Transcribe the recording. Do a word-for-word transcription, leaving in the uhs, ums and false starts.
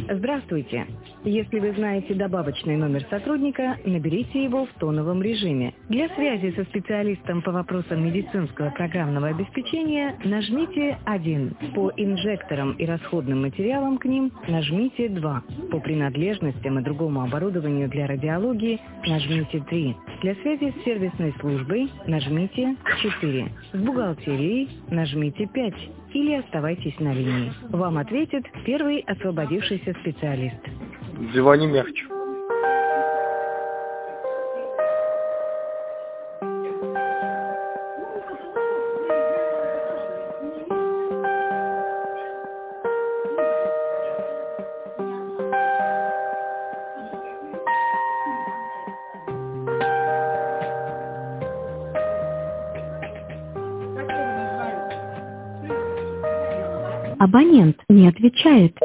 Здравствуйте. Если вы знаете добавочный номер сотрудника, наберите его в тоновом режиме. Для связи со специалистом по вопросам медицинского программного обеспечения нажмите один. По инжекторам и расходным материалам к ним нажмите два. По принадлежностям и другому оборудованию для радиологии нажмите три. Для связи с сервисной службой нажмите четыре. С бухгалтерией нажмите пять. Или оставайтесь на линии. Вам ответит первый освободившийся специалист. Звони мягче. Абонент не отвечает.